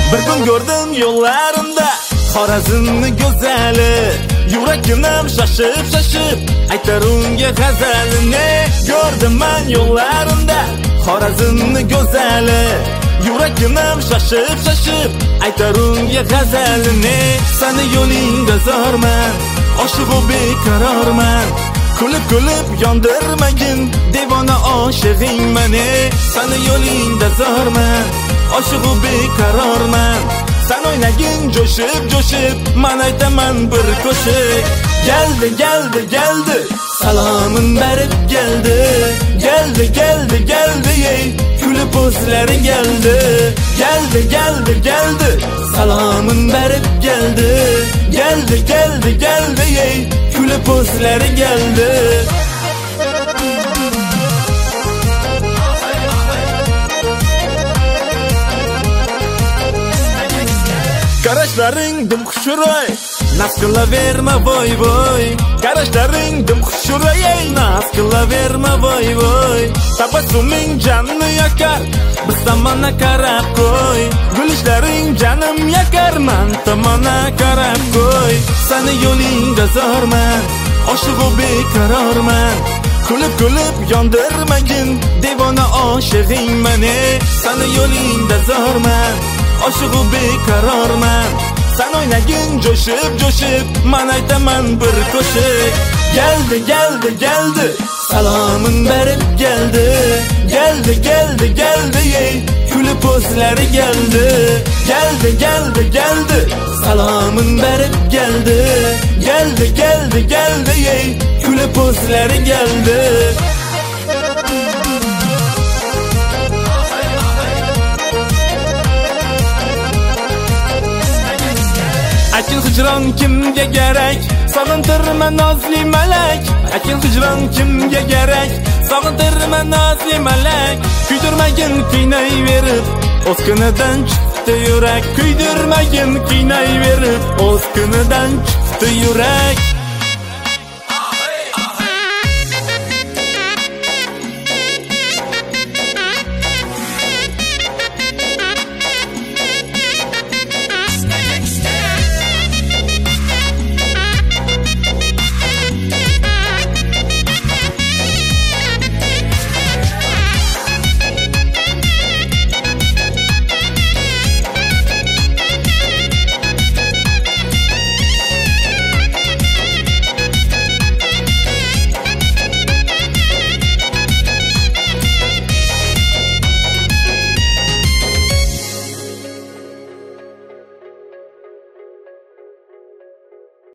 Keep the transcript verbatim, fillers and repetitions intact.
Bir kun ko'rdim yo'llarimda Xorazmni go'zali, yuragim shashib shashib aytar unga g'azalini. Ko'rdim men yo'llarimda Xorazmni go'zali, yuragim shashib shashib aytar unga g'azalini. Seni yo'lingda zorman, oshiqu beqarorman, kulib kulib yondirmagin devona oshig'ing meni. Seni yo'lingda zorman, oshiqu beqarorman, sen oynagin jo'shib jo'shib men aytaman bir qo'shiq. Geldi geldi geldi salomim berib geldi, geldi geldi geldi ey kulib o'zlari geldi. Geldi geldi geldi salomim berib geldi, geldi geldi geldi ey kulib o'zlari geldi. Qarashlaring dim xushuroy, naf qilaverma voy voy. Qarashlaring dim xushuroy, naf qilaverma voy voy. Tabassuming jonni yakar, biz tomonna qarab qo'y. Gulishlaring janim yakar, men tomonna qarab qo'y. Seni yo'lingda zorman, oshiqu beqarorman, kulib kulib yondirmagin devona oshig'ing meni. Seni yo'lingda zorman, oshiqu beqarorman, sen oynagin jo'shib jo'shib men aytaman bir qo'shiq. Geldi geldi geldi salomim berib geldi, geldi geldi geldi ey kulib o'zlari geldi. Geldi geldi geldi salomim berib geldi, geldi geldi geldi ey kulib o'zlari geldi. Akin hicron kimga kerak, sog'intirma nozli malak. Akin hicron kimga kerak, sog'intirma nozli malak. Kuydirmagin qiynayverib, o'z kunidan chiqdi yurak. Kuydirmagin qiynayverib, o'z kunidan chiqdi yurak.